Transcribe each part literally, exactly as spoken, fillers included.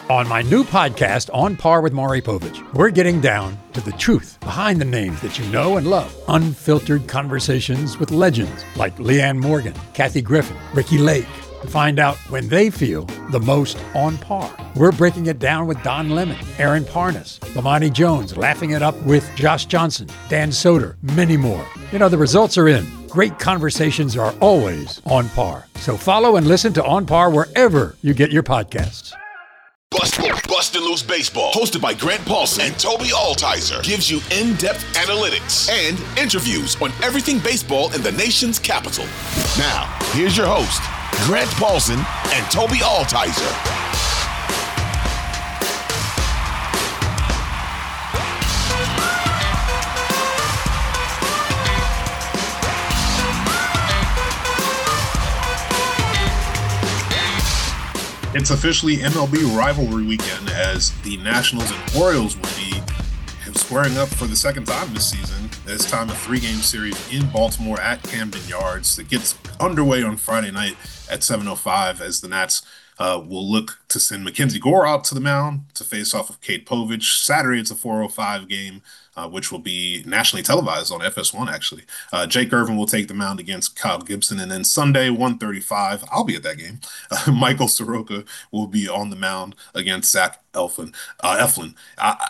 On my new podcast, On Par with Maury Povich, we're getting down to the truth behind the names that you know and love. Unfiltered conversations with legends like Leanne Morgan, Kathy Griffin, Ricky Lake, to find out when they feel the most on par. We're breaking it down with Don Lemon, Aaron Parnas, Lamani Jones, laughing it up with Josh Johnson, Dan Soder, many more. You know, the results are in. Great conversations are always on par. So follow and listen to On Par wherever you get your podcasts. Bust, Bust and Loose Baseball, hosted by Grant Paulson and Toby Altizer, gives you in-depth analytics and interviews on everything baseball in the nation's capital. Now, here's your host, Grant Paulson and Toby Altizer. It's officially M L B rivalry weekend as the Nationals and Orioles will be squaring up for the second time this season. This time a three-game series in Baltimore at Camden Yards that gets underway on Friday night at seven oh five as the Nats uh, will look to send Mackenzie Gore out to the mound to face off with Cade Povich. Saturday it's a four oh five game, uh, which will be nationally televised on F S one actually. Uh, Jake Irvin will take the mound against Kyle Gibson, and then Sunday one thirty-five, I'll be at that game. Uh, Michael Soroka will be on the mound against Zach Eflin. Uh, Eflin. I,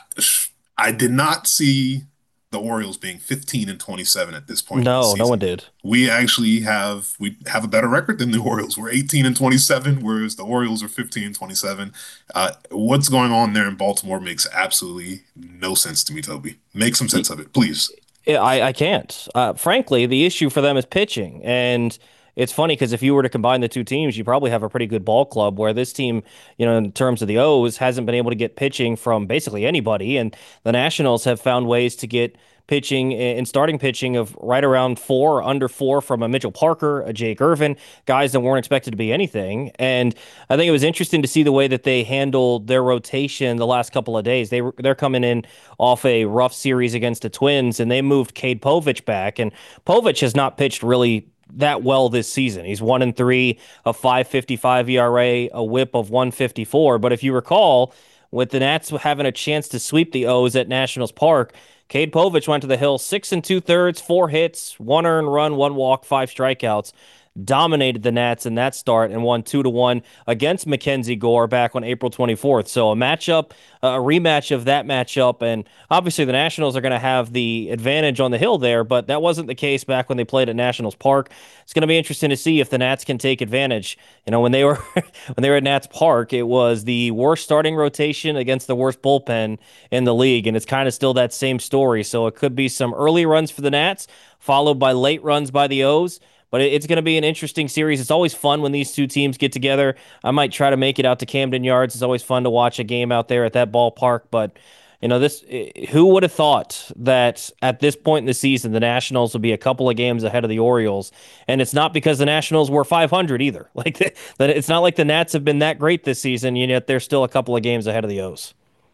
I did not see the Orioles being fifteen and twenty-seven at this point. No, no one did. We actually have we have a better record than the Orioles. We're eighteen and twenty-seven, whereas the Orioles are fifteen and twenty-seven. Uh, what's going on there in Baltimore makes absolutely no sense to me, Toby. Make some sense of it, please. I, I can't. Uh, frankly, the issue for them is pitching, and it's funny because if you were to combine the two teams, you probably have a pretty good ball club where this team, you know, in terms of the O's, hasn't been able to get pitching from basically anybody. And the Nationals have found ways to get pitching and starting pitching of right around four, under four from a Mitchell Parker, a Jake Irvin, guys that weren't expected to be anything. And I think it was interesting to see the way that they handled their rotation the last couple of days. They were, they're coming in off a rough series against the Twins, and they moved Cade Povich back. And Povich has not pitched really that well this season. He's one and three, a five fifty-five E R A, a whip of one fifty-four. But if you recall, with the Nats having a chance to sweep the O's at Nationals Park, Cade Povich went to the hill six and two thirds, four hits, one earned run, one walk, five strikeouts. Dominated the Nats in that start and won two to one against Mackenzie Gore back on April twenty-fourth. So a matchup, a rematch of that matchup, and obviously the Nationals are going to have the advantage on the hill there, but that wasn't the case back when they played at Nationals Park. It's going to be interesting to see if the Nats can take advantage. You know, when they were when they were at Nats Park, it was the worst starting rotation against the worst bullpen in the league, and it's kind of still that same story. So it could be some early runs for the Nats, followed by late runs by the O's. But it's going to be an interesting series. It's always fun when these two teams get together. I might try to make it out to Camden Yards. It's always fun to watch a game out there at that ballpark. But, you know, this who would have thought that at this point in the season, the Nationals would be a couple of games ahead of the Orioles? And it's not because the Nationals were five hundred either. Like that, it's not like the Nats have been that great this season, and yet they're still a couple of games ahead of the O's.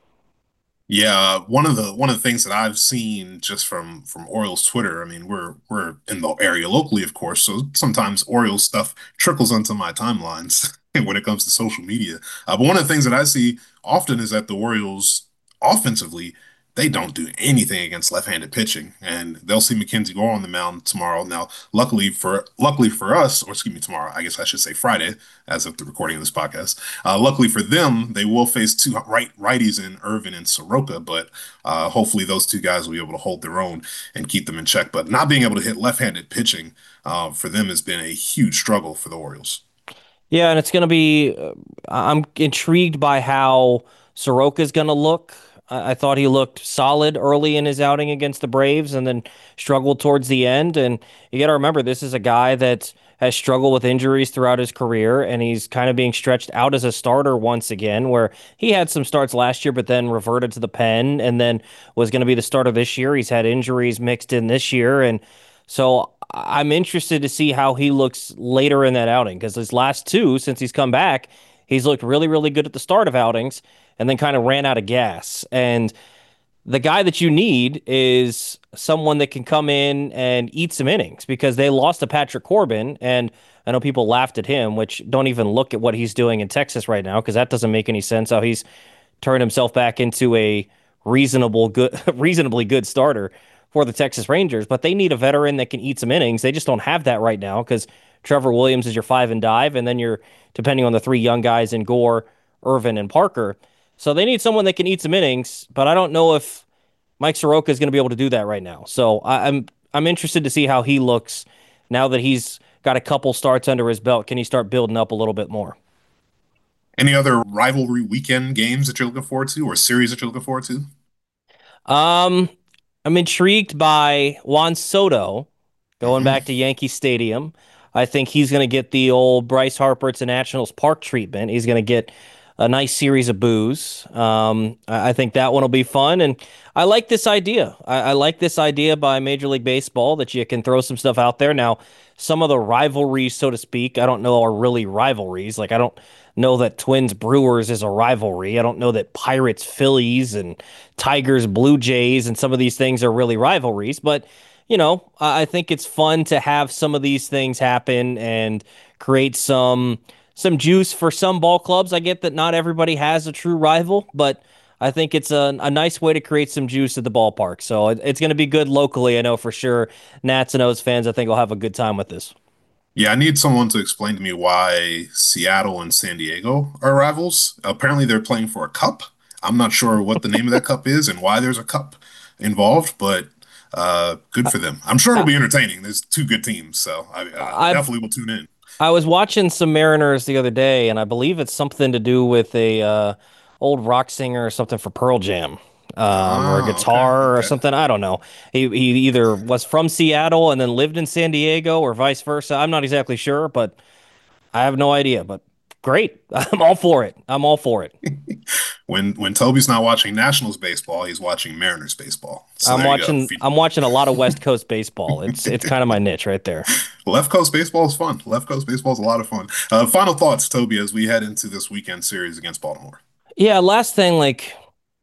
Yeah, one of the one of the things that I've seen just from from Orioles Twitter, I mean, we're we're in the area locally, of course, so sometimes Orioles stuff trickles onto my timelines when it comes to social media. Uh, but one of the things that I see often is that the Orioles offensively, they don't do anything against left-handed pitching, and they'll see Mackenzie Gore on the mound tomorrow. Now, luckily for luckily for us, or excuse me, tomorrow, I guess I should say Friday, as of the recording of this podcast. Uh, luckily for them, they will face two right righties in Irvin and Soroka, but uh, hopefully those two guys will be able to hold their own and keep them in check. But not being able to hit left-handed pitching uh, for them has been a huge struggle for the Orioles. Yeah, and it's going to be. Uh, I'm intrigued by how Soroka is going to look. I thought he looked solid early in his outing against the Braves and then struggled towards the end. And you got to remember, this is a guy that has struggled with injuries throughout his career, and he's kind of being stretched out as a starter once again, where he had some starts last year, but then reverted to the pen and then was going to be the starter this year. He's had injuries mixed in this year. And so I'm interested to see how he looks later in that outing, because his last two, since he's come back, he's looked really, really good at the start of outings and then kind of ran out of gas. And the guy that you need is someone that can come in and eat some innings because they lost to Patrick Corbin. And I know people laughed at him, which don't even look at what he's doing in Texas right now because that doesn't make any sense how he's turned himself back into a reasonable good reasonably good starter for the Texas Rangers. But they need a veteran that can eat some innings. They just don't have that right now because Trevor Williams is your five and dive, and then you're depending on the three young guys in Gore, Irvin, and Parker. So they need someone that can eat some innings, but I don't know if Mike Soroka is going to be able to do that right now. So I, I'm I'm interested to see how he looks now that he's got a couple starts under his belt. Can he start building up a little bit more? Any other rivalry weekend games that you're looking forward to or series that you're looking forward to? Um, I'm intrigued by Juan Soto going hmm back to Yankee Stadium. I think he's going to get the old Bryce Harper to Nationals Park treatment. He's going to get a nice series of boos. Um, I I think that one will be fun, and I like this idea. I, I like this idea by Major League Baseball that you can throw some stuff out there. Now, some of the rivalries, so to speak, I don't know are really rivalries. Like I don't know that Twins Brewers is a rivalry. I don't know that Pirates Phillies and Tigers Blue Jays and some of these things are really rivalries, but you know, I I think it's fun to have some of these things happen and create some some juice for some ball clubs. I get that not everybody has a true rival, but I think it's a, a nice way to create some juice at the ballpark. So it, it's going to be good locally, I know for sure. Nats and O's fans, I think, will have a good time with this. Yeah, I need someone to explain to me why Seattle and San Diego are rivals. Apparently, they're playing for a cup. I'm not sure what the name of that cup is and why there's a cup involved, but uh, good for them. I'm sure it'll I, be entertaining. There's two good teams, so I, I I definitely will tune in. I was watching some Mariners the other day, and I believe it's something to do with a uh, old rock singer or something for Pearl Jam, um, or a Ah, okay, guitar or okay. something. I don't know. He he either was from Seattle and then lived in San Diego, or vice versa. I'm not exactly sure, but I have no idea. But great, I'm all for it. I'm all for it. When when Toby's not watching Nationals baseball, he's watching Mariners baseball. So I'm there you go. watching. I'm watching a lot of West Coast baseball. It's it's kind of my niche right there. Left Coast baseball is fun. Left Coast baseball is a lot of fun. Uh, final thoughts, Toby, as we head into this weekend series against Baltimore. Yeah. Last thing, like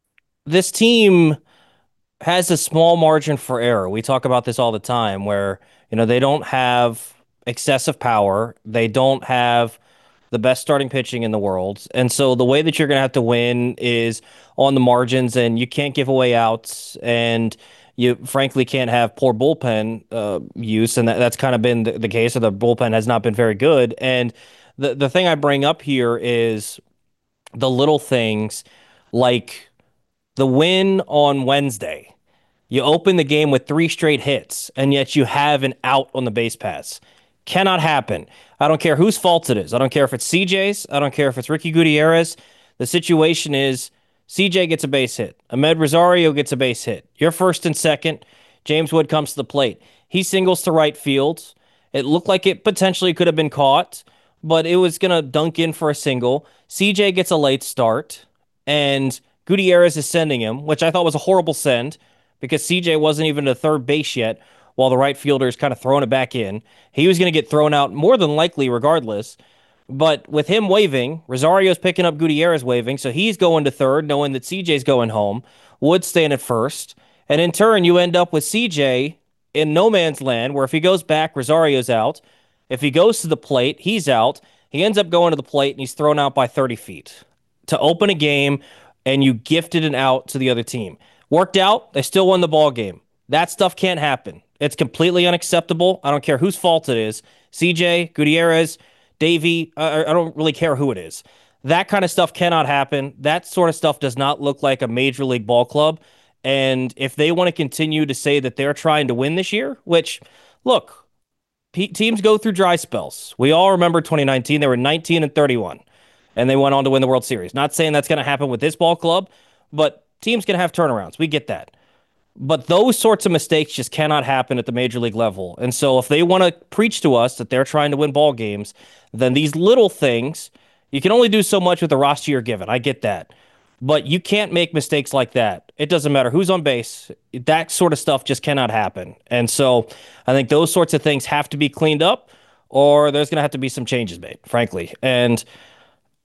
this team has a small margin for error. We talk about this all the time where, you know, they don't have excessive power. They don't have the best starting pitching in the world. And so the way that you're going to have to win is on the margins, and you can't give away outs, and you frankly can't have poor bullpen uh, use. And that, that's kind of been the, the case, or the bullpen has not been very good. And the, the thing I bring up here is the little things like the win on Wednesday. You open the game with three straight hits, and yet you have an out on the base pass. Cannot happen. I don't care whose fault it is. I don't care if it's C J's. I don't care if it's Ricky Gutierrez. The situation is C J gets a base hit. Ahmed Rosario gets a base hit. You're first and second. James Wood comes to the plate. He singles to right field. It looked like it potentially could have been caught, but it was going to dunk in for a single. C J gets a late start, and Gutierrez is sending him, which I thought was a horrible send because C J wasn't even to third base yet while the right fielder is kind of throwing it back in. He was going to get thrown out more than likely regardless. But with him waving, Rosario's picking up Gutierrez waving, so he's going to third, knowing that C J's going home. Wood's staying at first. And in turn, you end up with C J in no man's land, where if he goes back, Rosario's out. If he goes to the plate, he's out. He ends up going to the plate, and he's thrown out by thirty feet to open a game, and you gifted an out to the other team. Worked out. They still won the ball game. That stuff can't happen. It's completely unacceptable. I don't care whose fault it is. C J, Gutierrez, Davey, uh, I don't really care who it is. That kind of stuff cannot happen. That sort of stuff does not look like a major league ball club. And if they want to continue to say that they're trying to win this year, which, look, P- teams go through dry spells. We all remember twenty nineteen. They were nineteen and thirty-one, and they went on to win the World Series. Not saying that's going to happen with this ball club, but teams can have turnarounds. We get that. But those sorts of mistakes just cannot happen at the major league level. And so if they want to preach to us that they're trying to win ball games, then these little things, you can only do so much with the roster you're given. I get that. But you can't make mistakes like that. It doesn't matter who's on base. That sort of stuff just cannot happen. And so I think those sorts of things have to be cleaned up, or there's going to have to be some changes made, frankly. And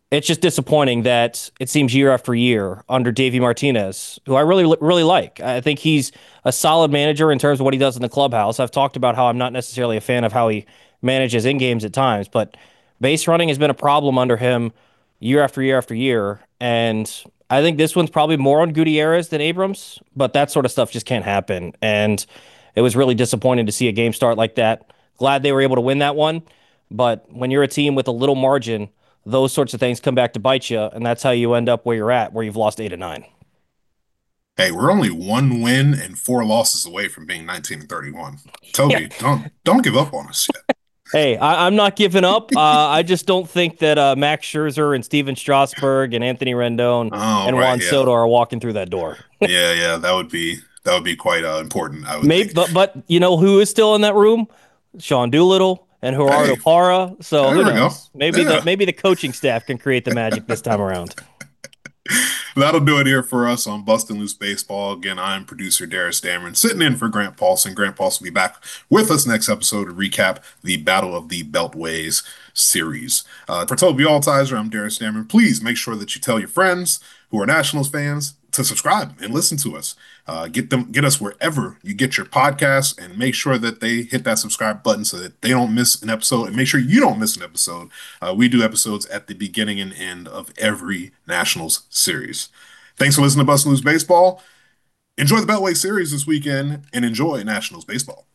It's just disappointing that it seems year after year under Davey Martinez, who I really, really like. I think he's a solid manager in terms of what he does in the clubhouse. I've talked about how I'm not necessarily a fan of how he manages in games at times, but base running has been a problem under him year after year after year. And I think this one's probably more on Gutierrez than Abrams, but that sort of stuff just can't happen. And it was really disappointing to see a game start like that. Glad they were able to win that one. But when you're a team with a little margin, those sorts of things come back to bite you, and that's how you end up where you're at, where you've lost eight to nine. Hey, we're only one win and four losses away from being nineteen and thirty-one. Toby, yeah. don't don't give up on us yet. Hey, I, I'm not giving up. Uh, I just don't think that uh, Max Scherzer and Steven Strasburg and Anthony Rendon oh, and right, Juan yeah. Soto are walking through that door. yeah, yeah, that would be that would be quite uh, important. I would Maybe, but but you know who is still in that room? Sean Doolittle and Gerardo hey, Parra. So who knows? Maybe yeah. the maybe the coaching staff can create the magic this time around. That'll do it here for us on Bustin' Loose Baseball. Again, I'm producer Darius Dameron, sitting in for Grant Paulson. Grant Paulson will be back with us next episode to recap the Battle of the Beltways series. Uh, for Toby Altizer, I'm Darius Dameron. Please make sure that you tell your friends who are Nationals fans to subscribe and listen to us. Uh, get them, get us wherever you get your podcasts, and make sure that they hit that subscribe button so that they don't miss an episode, and make sure you don't miss an episode. Uh, we do episodes at the beginning and end of every Nationals series. Thanks for listening to Bustin' Loose Baseball. Enjoy the Beltway series this weekend, and enjoy Nationals baseball.